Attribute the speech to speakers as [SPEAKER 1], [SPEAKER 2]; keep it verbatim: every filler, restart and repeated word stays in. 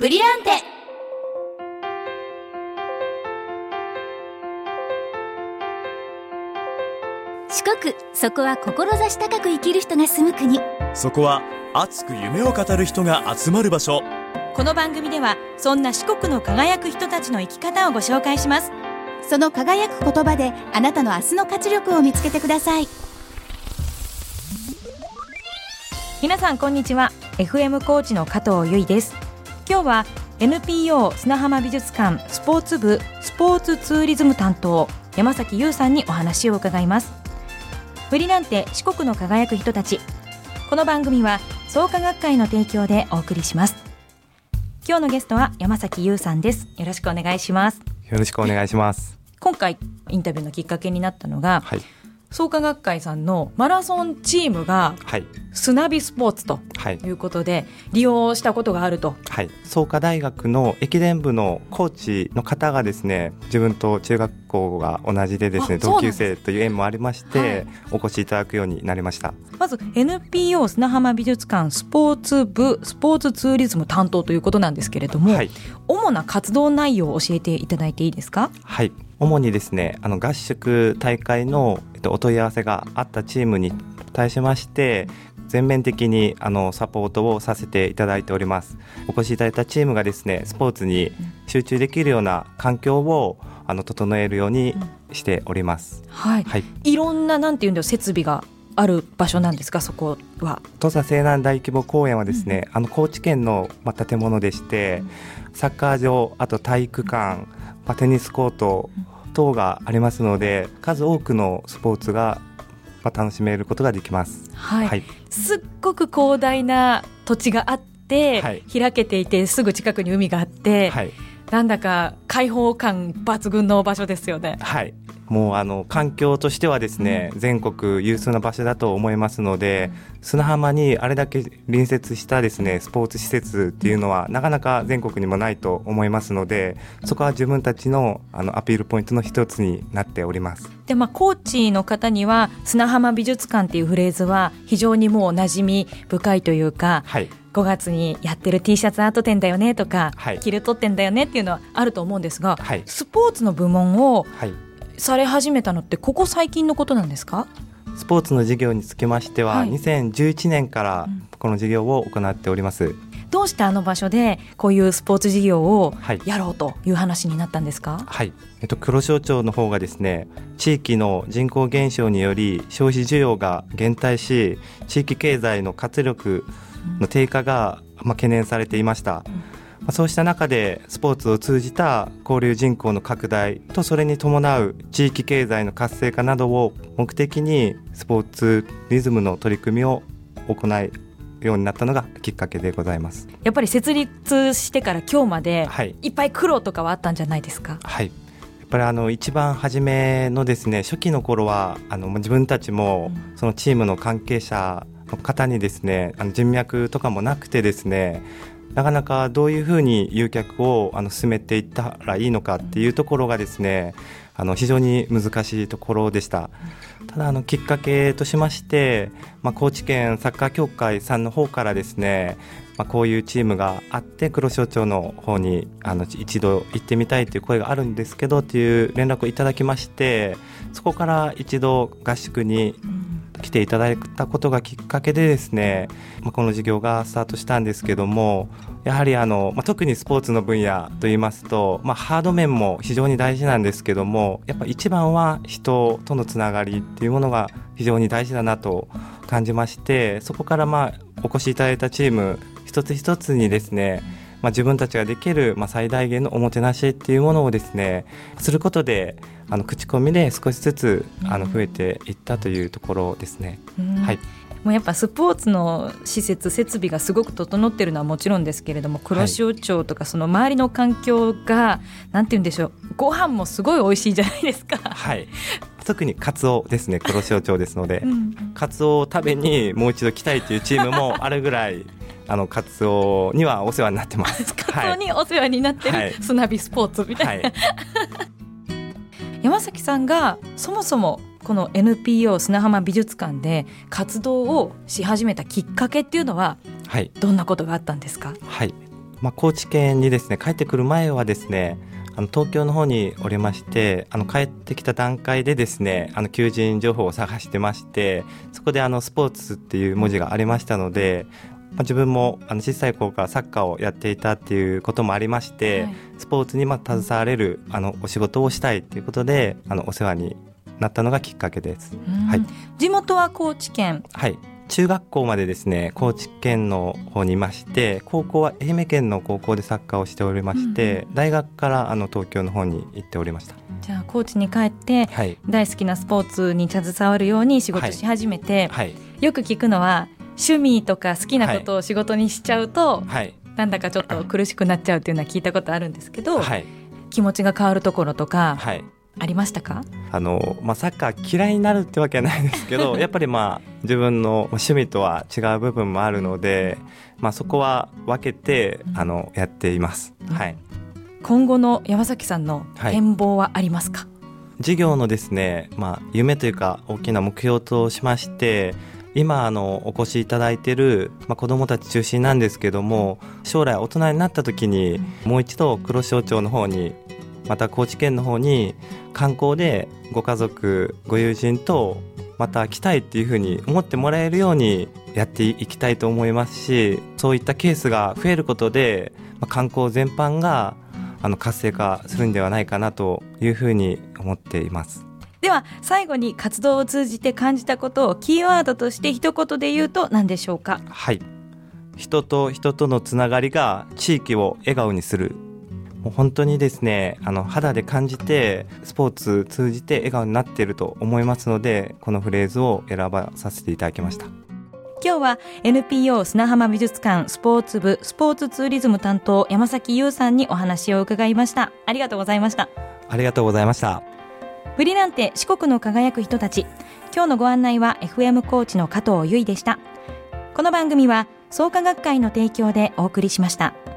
[SPEAKER 1] ブリランテ。四国、そこは志高く生きる人が住む国。
[SPEAKER 2] そこは熱く夢を語る人が集まる場所。
[SPEAKER 3] この番組ではそんな四国の輝く人たちの生き方をご紹介します。
[SPEAKER 1] その輝く言葉であなたの明日の活力を見つけてください。
[SPEAKER 3] 皆さんこんにちは。 エフエム コーチの加藤由衣です。今日は エヌピーオー 砂浜美術館スポーツ部スポーツツーリズム担当山崎優さんにお話を伺います。ブリランテ、四国の輝く人たち。この番組は創価学会の提供でお送りします。今日のゲストは山崎優さんです。よろしくお願いします。
[SPEAKER 4] よろしくお願いします。
[SPEAKER 3] 今回インタビューのきっかけになったのが、
[SPEAKER 4] はい、
[SPEAKER 3] 創価学会さんのマラソンチームが砂美スポーツということで、はい、利用したことがあると。
[SPEAKER 4] はい、創価大学の駅伝部のコーチの方がですね、自分と中学校が同じでですね、同級生という縁もありまして、はい、お越しいただくようになりました。
[SPEAKER 3] まず エヌピーオー 砂浜美術館スポーツ部スポーツツーリズム担当ということなんですけれども、はい、主な活動内容を教えていただいていいですか？
[SPEAKER 4] はい、主にですね、あの合宿大会の、えっと、お問い合わせがあったチームに対しまして全面的にあのサポートをさせていただいております。お越しいただいたチームがですね、スポーツに集中できるような環境をあの整えるようにしております、
[SPEAKER 3] うん、はいはい、いろんななんていうんだろう、設備がある場所なんですか？そこは
[SPEAKER 4] 土佐西南大規模公園はですね、うん、あの高知県の、まあ、建物でして、うん、サッカー場、あと体育館、まあ、テニスコート等がありますので、数多くのスポーツが、まあ、楽しめることができます、
[SPEAKER 3] はいはい、すっごく広大な土地があって、はい、開けていてすぐ近くに海があって、はい、なんだか開放感抜群の場所ですよね。
[SPEAKER 4] はい、もうあの環境としてはですね、うん、全国有数な場所だと思いますので、うん、砂浜にあれだけ隣接したですねスポーツ施設っていうのはなかなか全国にもないと思いますので、そこは自分たちの、あのアピールポイントの一つになっております。
[SPEAKER 3] で、まあ、コーチの方には砂浜美術館っていうフレーズは非常にもう馴染み深いというか、はい、ごがつにやってる T シャツアート展だよねとか、はい、キルト展だよねっていうのはあると思うんですが、はい、スポーツの部門を、はい、され始めたのってここ最近のことなんですか？
[SPEAKER 4] スポーツの事業につきましては、はい、にせんじゅういちねんからこの事業を行っております、うん、
[SPEAKER 3] どうしてあの場所でこういうスポーツ事業をやろうという話になったんですか？
[SPEAKER 4] はい、えっと、黒潮町の方がですね、地域の人口減少により消費需要が減退し、地域経済の活力の低下が、まあ、懸念されていました、うんそうした中でスポーツを通じた交流人口の拡大と、それに伴う地域経済の活性化などを目的にスポーツリズムの取り組みを行うようになったのがきっかけでございます。
[SPEAKER 3] やっぱり設立してから今日まで、はい、いっぱい苦労とかはあったんじゃないですか？
[SPEAKER 4] はい、やっぱりあの一番初めのですね、初期の頃はあの自分たちもそのチームの関係者の方にですね、あの人脈とかもなくてですね、なかなかどういうふうに誘客をあの進めていったらいいのかっていうところがですね、あの非常に難しいところでした。ただあのきっかけとしまして、まあ、高知県サッカー協会さんの方からですね、まあ、こういうチームがあって黒潮町の方にあの一度行ってみたいという声があるんですけどっていう連絡をいただきまして、そこから一度合宿に来ていただいたことがきっかけでですね、まあ、この事業がスタートしたんですけども、やはりあの、まあ、特にスポーツの分野といいますと、まあ、ハード面も非常に大事なんですけども、やっぱ一番は人とのつながりっていうものが非常に大事だなと感じまして、そこからまあお越しいただいたチーム一つ一つにですね、まあ、自分たちができる、まあ、最大限のおもてなしっていうものをですねすることで、あの口コミで少しずつあの増えていったというところですね、
[SPEAKER 3] うんはい、もうやっぱスポーツの施設設備がすごく整っているのはもちろんですけれども、黒潮町とかその周りの環境がなんて言うんでしょう、ご飯もすごい美味しいじゃないですか。
[SPEAKER 4] はい、特にカツオですね、黒潮町ですので、うん、カツオを食べにもう一度来たいというチームもあるぐらいあのカツオにはお世話になってます。
[SPEAKER 3] カツオにお世話になってる砂火スポーツみたいな、はい、山崎さんがそもそもこの エヌピーオー 砂浜美術館で活動をし始めたきっかけっていうのは、はい、どんなことがあったんですか？
[SPEAKER 4] はい、 まあ、高知県にですね帰ってくる前はですねあの東京の方におりまして、あの帰ってきた段階でですねあの求人情報を探してまして、そこであのスポーツっていう文字がありましたので、まあ、自分もあの小さい頃からサッカーをやっていたっていうこともありまして、はい、スポーツにまあ携われるあのお仕事をしたいということであのお世話になったのがきっかけです。はい、
[SPEAKER 3] 地元は高知県。
[SPEAKER 4] はい、中学校までですね高知県の方にいまして、高校は愛媛県の高校でサッカーをしておりまして、うん、大学からあの東京の方に行っておりました。
[SPEAKER 3] じゃあ高知に帰って、はい、大好きなスポーツに携わるように仕事し始めて、はいはい、よく聞くのは趣味とか好きなことを仕事にしちゃうと、はい、なんだかちょっと苦しくなっちゃうっていうのは聞いたことあるんですけど、はい、気持ちが変わるところとか、はい、ありましたか？
[SPEAKER 4] あの、まあ、サッカー嫌いになるってわけはないですけどやっぱりまあ自分の趣味とは違う部分もあるので、まあ、そこは分けてあのやっています。はい、
[SPEAKER 3] 今後の山崎さんの展望はありますか？はい、
[SPEAKER 4] 事業のですね、まあ、夢というか大きな目標としまして、今あのお越しいただいている、まあ、子どもたち中心なんですけども、将来大人になった時にもう一度黒潮町の方にまた高知県の方に観光でご家族ご友人とまた来たいっていうふうに思ってもらえるようにやっていきたいと思いますし、そういったケースが増えることで、まあ、観光全般があの活性化するんではないかなというふうに思っています。
[SPEAKER 3] では最後に活動を通じて感じたことをキーワードとして一言で言うと何でしょうか？
[SPEAKER 4] はい、人と人とのつながりが地域を笑顔にする。もう本当にですねあの肌で感じてスポーツ通じて笑顔になっていると思いますので、このフレーズを選ばさせていただきました。
[SPEAKER 3] 今日は エヌピーオー 砂浜美術館スポーツ部スポーツツーリズム担当山崎優さんにお話を伺いました。ありがとうございました。
[SPEAKER 4] ありがとうございました。
[SPEAKER 3] フリなんて四国の輝く人たち。今日のご案内は エフエム コーチの加藤由衣でした。この番組は創価学会の提供でお送りしました。